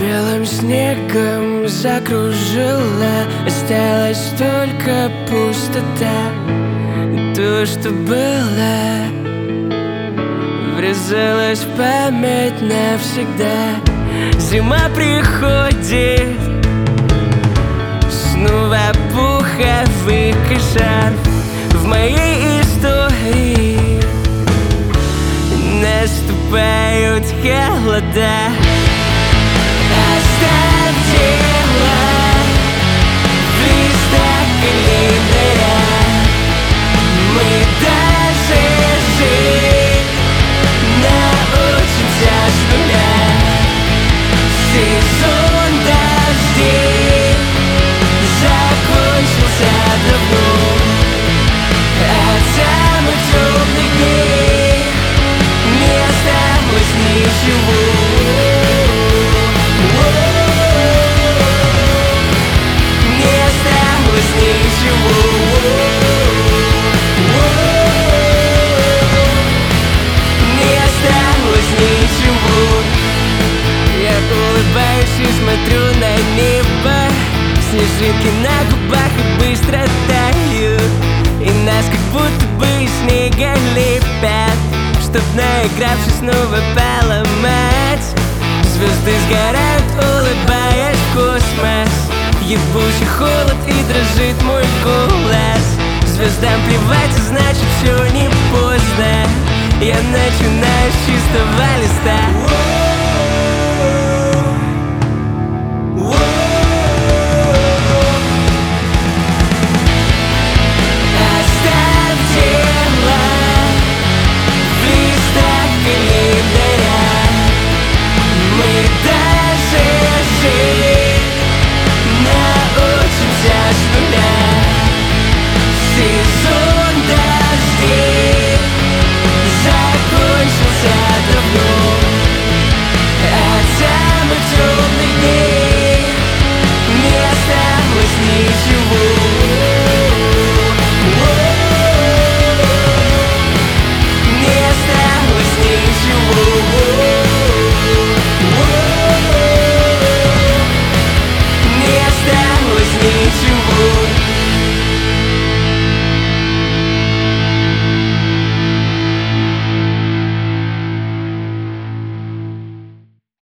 Белым снегом закружила, осталась только пустота. То, что было, врезалась в память навсегда. Зима приходит, снова пуховик и шарф. В моей истории наступают холода. Оставь тело в листах календаря. Мы даже жить научимся с нуля. Сезон дождей закончился давно. От самых темных дней не осталось ничего. Смотрю на небо, снежинки на губах и быстро тают. И нас как будто бы из снега лепят, чтоб, наигравшись, снова поломать. Звезды сгорают, улыбаясь в космос. Ебучий холод и дрожит мой голос. Звездам плевать, значит все не поздно. Я начинаю с чистого листа.